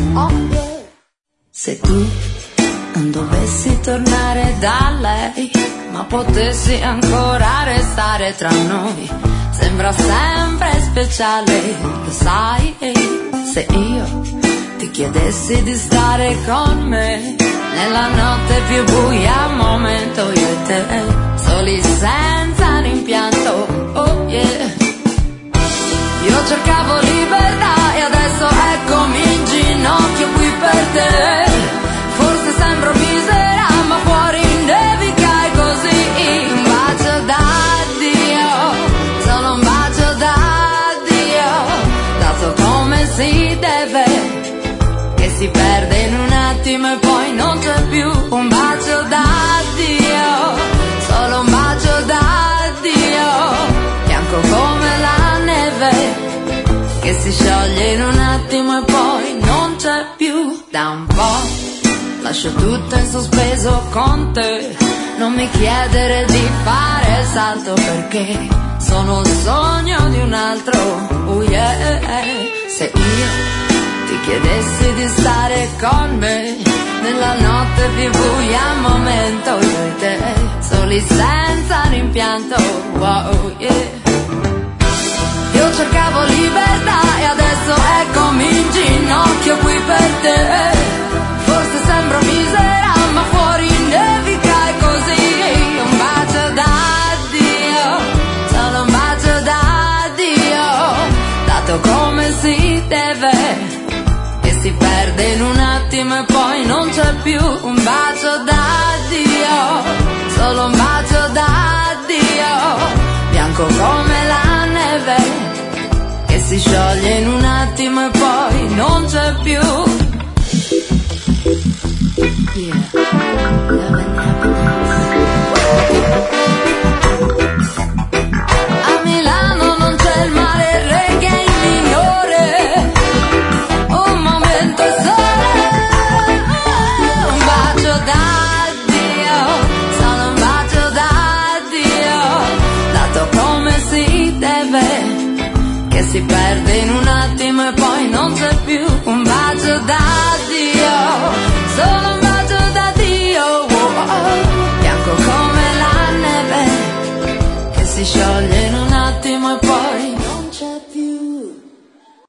Oh yeah. Se tu non dovessi tornare da lei, ma potessi ancora restare tra noi, sembra sempre speciale, lo sai. Se io ti chiedessi di stare con me nella notte più buia, momento io e te, soli senza rimpianto, oh yeah. Io cercavo libertà e adesso eccomi in ginocchio qui per te. Forse sembro misera ma fuori nevica e così. Un bacio da Dio, solo un bacio da Dio, dato come si deve, che si perde in un attimo e poi non c'è più. Un bacio da Dio, solo un bacio da Dio, bianco come la neve, che si scioglie in un attimo e poi non c'è più. Da un po' lascio tutto in sospeso con te, non mi chiedere di fare il salto perché sono il sogno di un altro, oh yeah. Se io ti chiedessi di stare con me nella notte più buia, momento io e te, soli senza rimpianto, wow yeah. Io cercavo libertà e adesso eccomi in ginocchio qui per te. Forse sembro misera ma fuori nevica e così. Un bacio da Dio, solo un bacio da Dio, dato come si deve, che si perde in un attimo e poi non c'è più. Un bacio da Dio, solo un bacio da Dio, bianco come la neve, che si scioglie in un attimo e poi non c'è più. Yeah, love and happiness. A Milano non c'è il mare, il reggae in minore, un momento solo, un bacio da Dio, solo un bacio da Dio, dato come si deve, che si perde in un attimo e poi non c'è più. Un bacio da Dio,